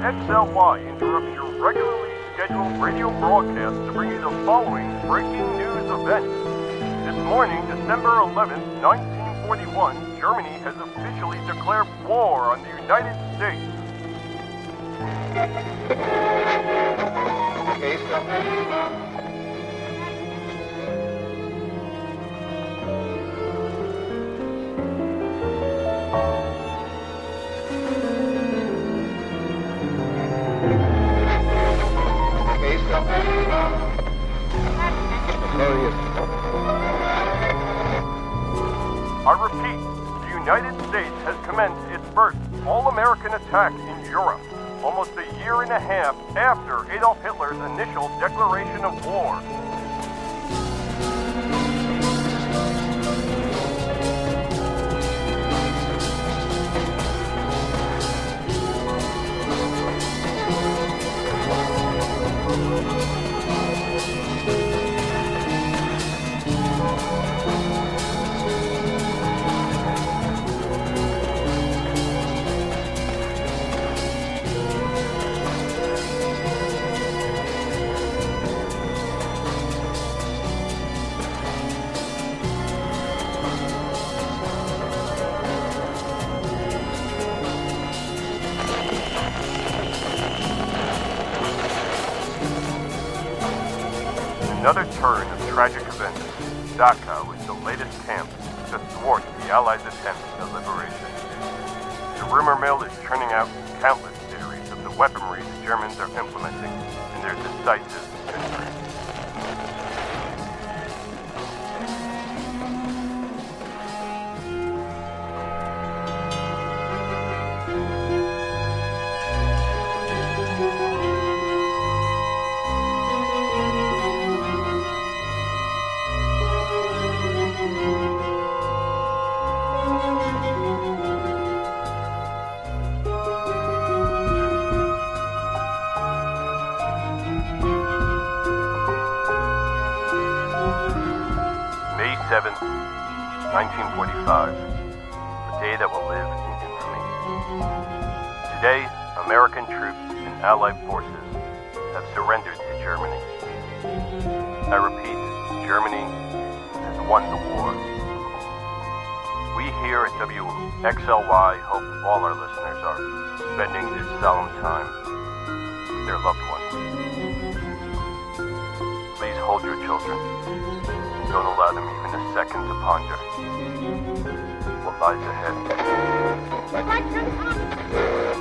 WXLY interrupts your regularly scheduled radio broadcast to bring you the following breaking news event. This morning, December 11th, 1941, Germany has officially declared war on the United States. Okay, stop. I repeat, the United States has commenced its first all-American attack in Europe, almost a year and a half after Adolf Hitler's initial declaration of war. Another turn of tragic events. Dachau is the latest camp to thwart the Allies' attempt at liberation. The rumor mill is churning out countless theories of the weaponry the Germans are implementing in their decisive victory. May 7th, 1945, a day that will live in infamy. Today, American troops and Allied forces have surrendered to Germany. I repeat, Germany has won the war. We here at WXLY hope all our listeners are spending this solemn time with their loved ones. Please hold your children. Don't allow them even a second to ponder what lies ahead.